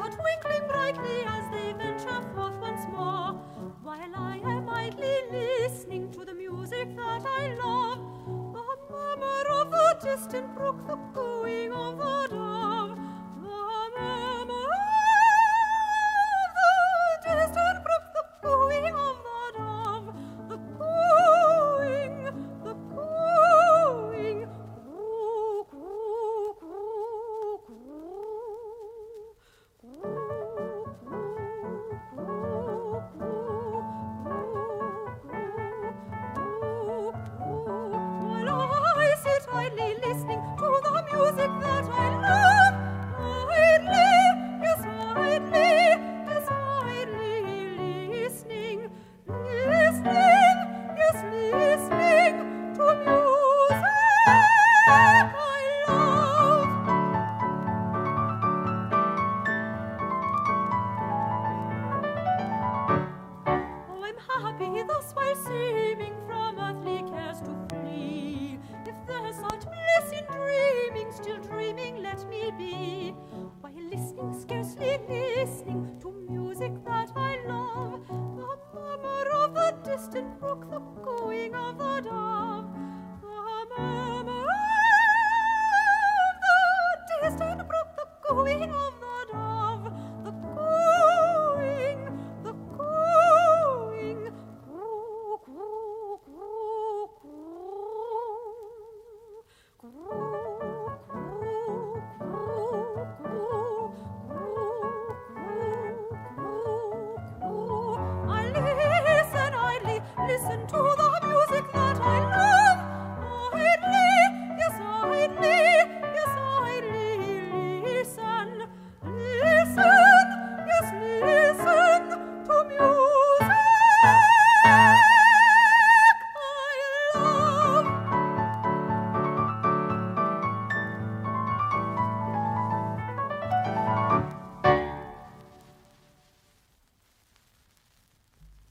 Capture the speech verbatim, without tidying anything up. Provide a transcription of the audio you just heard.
are twinkling brightly as they venture forth once more, while I am idly listening to the music that I love, the murmur of the distant brook, the cooing of the dove, the murmur of the distant brook, the cooing of the dove, the cooing, the cooing, coo, coo, coo, while I sit idly listening to the music that I love, idly, yes, idly, yes, idly listening, listening, yes, listening to music I love. Oh, I'm happy thus while seeming from earthly cares to flee. If there's such bliss in dreaming, still dreaming let me be. While listening, scarcely listening